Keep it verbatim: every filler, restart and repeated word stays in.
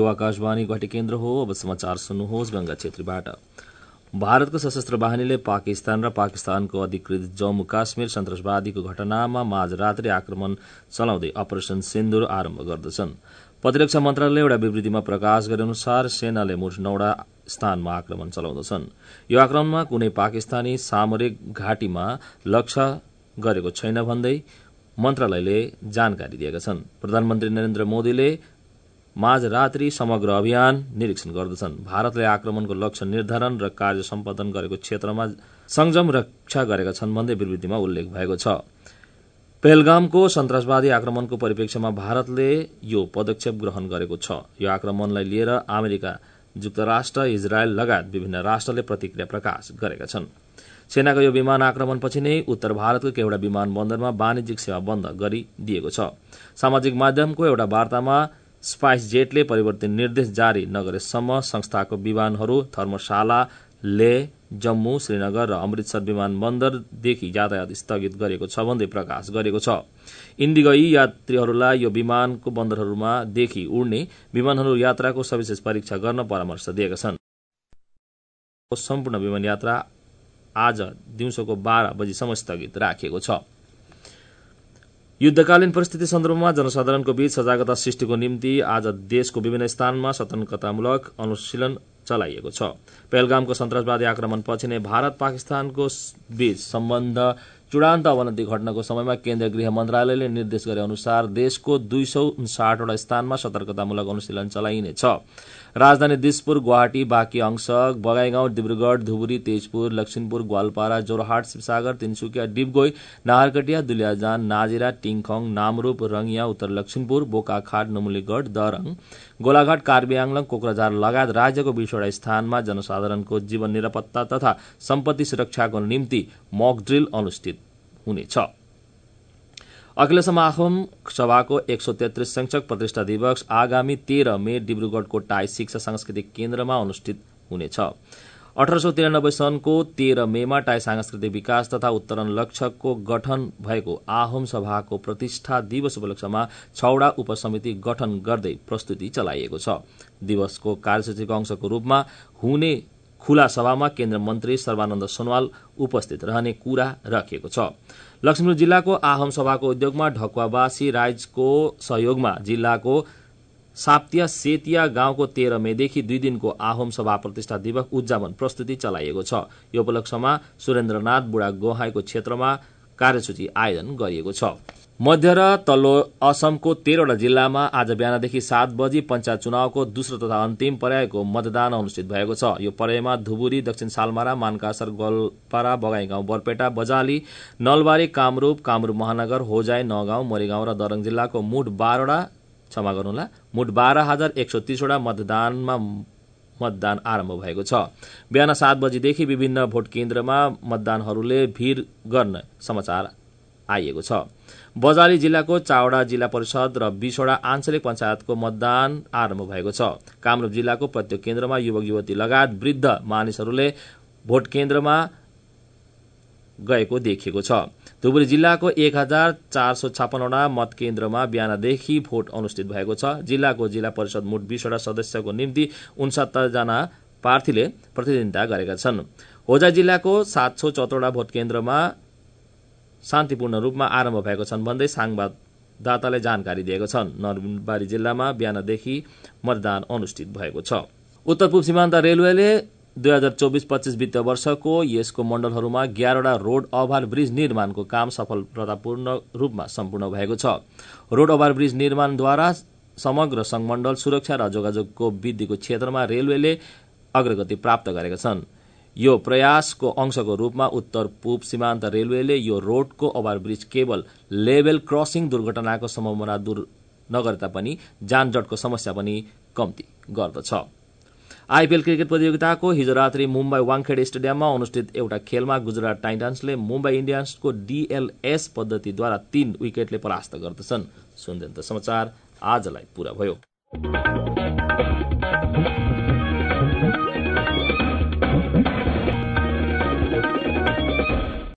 यो आकाशवाणी गुवाहाटी केन्द्र हो। अब समाचार सुन्नुहोस् गंगा छेत्रीबाट। भारतको सशस्त्र बाहिनीले पाकिस्तान र पाकिस्तानको अधिकृत जम्मू काश्मीर सन्तासवादीको घटनामा माझरात्रि आक्रमण चलाउँदै अपरेशन सिन्दूर आरम्भ गर्दछन्। प्रतिरक्षा मन्त्रालयले एउटा विवृतिमा प्रकाश गरे अनुसार सेनाले मुठ नौवटा स्थानमा आक्रमण चलाउँदछन्। यो आक्रमणमा कुनै पाकिस्तानी सामरिक घाटीमा लक्ष्य गरेको छैन भन्दै मन्त्रालयले जानकारी दिएका छन्। प्रधानमन्त्री नरेन्द्र मोदीले माझरात्रि समग्र अभियान निरीक्षण गर्दछन्। भारतले आक्रमणको लक्ष्य निर्धारण र कार्य सम्पादन गरेको क्षेत्रमा संयम रक्षा गरेका छन् भन्दै विवृतिमा उल्लेख भएको छ। पहलगामको सन्तासवादी आक्रमणको परिप्रेक्ष्यमा भारतले यो पदक्षेप ग्रहण गरेको छ। यो आक्रमणलाई लिएर अमेरिका, युक्तराष्ट्र, इजरायल लगायत विभिन्न राष्ट्रले प्रतिक्रिया प्रकाश गरेका छन्। सेनाको यो विमान आक्रमणपछि नै उत्तर भारतको केवटा विमान बन्दरमा वाणिज्यिक सेवा बन्द गरिदिएको छ। सामाजिक माध्यमको एउटा वार्तामा स्पाइस जेटले परिवर्तित निर्देश जारी नगरेसम्म संस्थाको विमानहरू धर्मशाला, लेह, जम्मू, श्रीनगर र अमृतसर विमानबन्दरदेखि यातायात स्थगित गरेको छ भन्दै प्रकाश गरेको छ। इन्डिगोई यात्रीहरूलाई यो विमानको बन्दरहरूमा देखि उड्ने विमानहरू यात्राको सविशेष परीक्षा गर्न परामर्श दिएका छन्। सम्पूर्ण विमान यात्रा आज दिउँसोको बाह्र बजीसम्म स्थगित राखिएको छ। युद्धकालीन परिस्थिति सन्दर्भमा जनसाधारणको बीच सजागता सृष्टिको निम्ति आज देशको विभिन्न स्थानमा सतर्कतामूलक अनुशीलन चलाइएको छ। पहलगामको सन्तासवादी आक्रमणपछि नै भारत पाकिस्तानको बीच सम्बन्ध चूडान्त अवनति घट्नको समयमा केन्द्रीय गृह मन्त्रालयले निर्देश गरे अनुसार देशको दुई सौ उन्साठवटा स्थानमा सतर्कतामूलक अनुशीलन चलाइनेछ। राजधानी दिसपुर, गुवाहाटी, बाँकी अंश, बगाईगाउँ, डिब्रुगढ़, धुबुरी, तेजपुर, लक्षिमपुर, ग्वालपारा, जोरहाट, शिवसागर, तिनसुकिया, डिपगोई, नाहरकटिया, दुलियाजान, नाजिरा, टिङखङ, नामरूप, रंगिया, उत्तर लक्षिमपुर, बोकाखाट, नुमुलीगढ़, दरङ, गोलाघाट, कार्बी आंगलङ, कोक्राझार लगायत राज्यको बीसवटा स्थानमा जनसाधारणको जीवन निरापत्ता तथा सम्पत्ति सुरक्षाको निम्ति मक ड्रिल अनुष्ठित हुनेछ। अखिल समागम सभाको एक सौ तेत्रीस संक्षक प्रतिष्ठा दिवस आगामी तेह्र मे डिब्रुगढ़को टाई शिक्षा सांस्कृतिक केन्द्रमा अनुष्ठित हुनेछ। अठारह सौ तिरानब्बे सनको तेह्र मेमा टाई सांस्कृतिक विकास तथा उत्तरण लक्ष्यको गठन भएको आहोम सभाको प्रतिष्ठा दिवस उपलक्ष्यमा छवटा उपसमिति गठन गर्दै प्रस्तुति चलाइएको छ। दिवसको कार्यसूचीको अंशको रूपमा हुने खुला सभामा केन्द्र मन्त्री सर्बानन्द सोनवाल उपस्थित रहने कुरा राखिएको छ। लक्ष्मीपुर जिल्लाको आहोम सभाको उद्योगमा ढकुवावासी राइजको सहयोगमा जिल्लाको साप्तिया सेतिया गाउँको तेह्र मेदेखि दुई दिनको आहोम सभा प्रतिष्ठा दिवस उद्यापन प्रस्तुति चलाइएको छ। यो उपलक्ष्यमा सुरेन्द्रनाथ बुढा गोहाईको क्षेत्रमा कार्यसूची आयोजन गरिएको छ। मध्य र तल्लो असमको तेह्रवटा जिल्लामा आज बिहानदेखि सात बजी पञ्चायत चुनावको दोस्रो तथा अन्तिम पर्यायको मतदान अनुष्ठित भएको छ। यो पर्यायमा धुबुरी, दक्षिण सालमारा, मानकासर, गोलपारा, बगाईगाउँ, बरपेटा, बजाली, नलबारी, कामरूप, कामरूप महानगर, होजाई, नगाउँ, मरिगाउँ र दरङ जिल्लाको मुठ बाह्रवटा क्षमा गर्नुहोला मुठ बाह्र हजार एक सौ तीसवटा मतदानमा मतदान आरम्भ भएको छ। बिहान सात बजीदेखि विभिन्न भोट केन्द्रमा मतदानहरूले भीड़ गर्न समाचार आइएको छ। बजाली जिल्लाको चावडा जिल्ला परिषद र बीसवटा आञ्चलिक पञ्चायतको मतदान आरम्भ भएको छ। कामरूप जिल्लाको प्रत्येक केन्द्रमा युवक युवती लगायत वृद्ध मानिसहरूले भोट केन्द्रमा गएको देखिएको छ। धुबुरी जिल्लाको एक हजार चार सौ छप्पनवटा मत केन्द्रमा बिहानदेखि भोट अनुष्ठित भएको छ। जिल्लाको जिल्ला परिषद मुठ बीसवटा सदस्यको निम्ति उनसत्तर जना प्रार्थीले प्रतिनिधित्व गरेका छन्। होजा जिल्लाको सात सौ चौधवटा भोट केन्द्रमा शान्तिपूर्ण रूपमा आरम्भ भएको छन् भन्दै संवाददाताले जानकारी दिएका छन्। नरबारी जिल्लामा बिहानदेखि मतदान अनुष्ठित भएको छ। उत्तर पूर्व सीमान्त रेलवेले दुई हजार चौबिस पच्चीस वित्तीय वर्षको यसको मण्डलहरूमा एघारवटा रोड ओभर ब्रिज निर्माणको काम सफलतापूर्ण रूपमा सम्पूर्ण भएको छ। रोड ओभर ब्रिज निर्माणद्वारा समग्र संघमण्डल सुरक्षा र जोगाजोगको वृद्धिको क्षेत्रमा रेलवेले अग्रगति प्राप्त गरेका छन्। यो प्रयासको अंशको रूपमा उत्तर पूर्व सीमान्त रेलवेले यो रोडको ओभरब्रिज केवल लेभल क्रसिङ दुर्घटनाको सम्भावना दूर नगरे तापनि जानजटको समस्या पनि कम्ती गर्दछ। आईपीएल क्रिकेट प्रतियोगिताको हिजो रात्रि मुम्बई वाङखेडे स्टेडियममा अनुष्ठित एउटा खेलमा गुजरात टाइटन्सले मुम्बई इन्डियन्सको डीएलएस पद्धतिद्वारा तीन विकेटले परास्त गर्दछन्। सुन्दै समाचार आजलाई पूरा भयो।